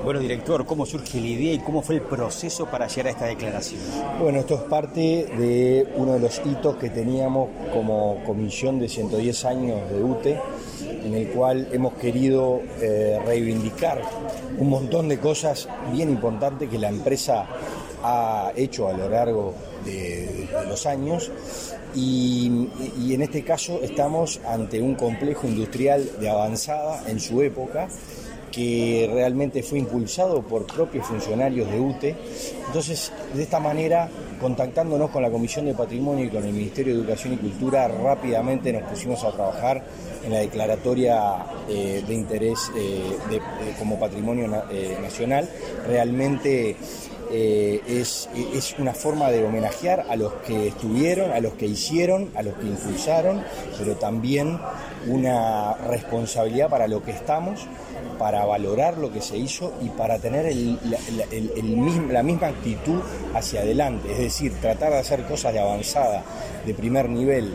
Bueno, director, ¿cómo surge la idea y cómo fue el proceso para llegar a esta declaración? Bueno, esto es parte de uno de los hitos que teníamos como comisión de 110 años de UTE, en el cual hemos querido reivindicar un montón de cosas bien importantes que la empresa ha hecho a lo largo de los años y en este caso estamos ante un complejo industrial de avanzada en su época, que realmente fue impulsado por propios funcionarios de UTE. Entonces, de esta manera, contactándonos con la Comisión de Patrimonio y con el Ministerio de Educación y Cultura, rápidamente nos pusimos a trabajar en la declaratoria de interés como patrimonio nacional. Realmente es una forma de homenajear a los que estuvieron, a los que hicieron, a los que impulsaron, pero también una responsabilidad para lo que estamos, para valorar lo que se hizo y para tener la misma actitud hacia adelante, es decir, tratar de hacer cosas de avanzada, de primer nivel.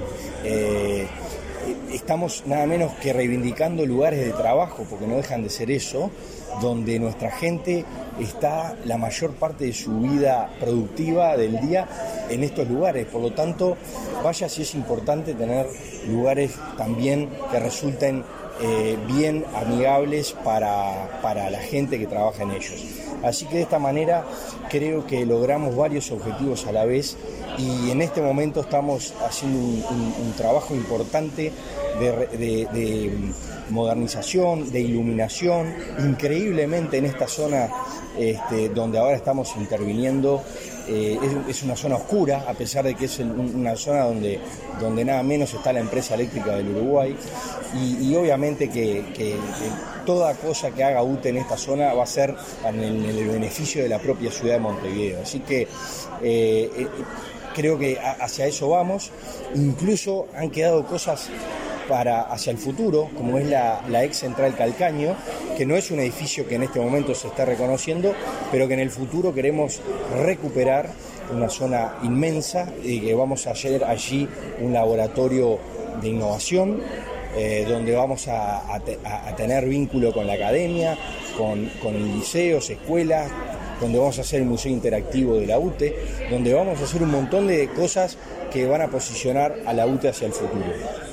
Estamos nada menos que reivindicando lugares de trabajo, porque no dejan de ser eso, donde nuestra gente está la mayor parte de su vida productiva del día en estos lugares. Por lo tanto, vaya si es importante tener lugares también que resulten bien amigables para la gente que trabaja en ellos. Así que de esta manera creo que logramos varios objetivos a la vez y en este momento estamos haciendo un trabajo importante de modernización, de iluminación. Increíblemente en esta zona donde ahora estamos interviniendo, es una zona oscura, a pesar de que es una zona donde nada menos está la empresa eléctrica del Uruguay, y obviamente que toda cosa que haga UTE en esta zona va a ser en el beneficio de la propia ciudad de Montevideo. Así que creo que hacia eso vamos. Incluso han quedado cosas hacia el futuro, como es la ex central Calcaño, que no es un edificio que en este momento se está reconociendo, pero que en el futuro queremos recuperar, una zona inmensa, y que vamos a hacer allí un laboratorio de innovación, donde vamos a tener vínculo con la academia, con liceos, escuelas, donde vamos a hacer el museo interactivo de la UTE, donde vamos a hacer un montón de cosas que van a posicionar a la UTE hacia el futuro.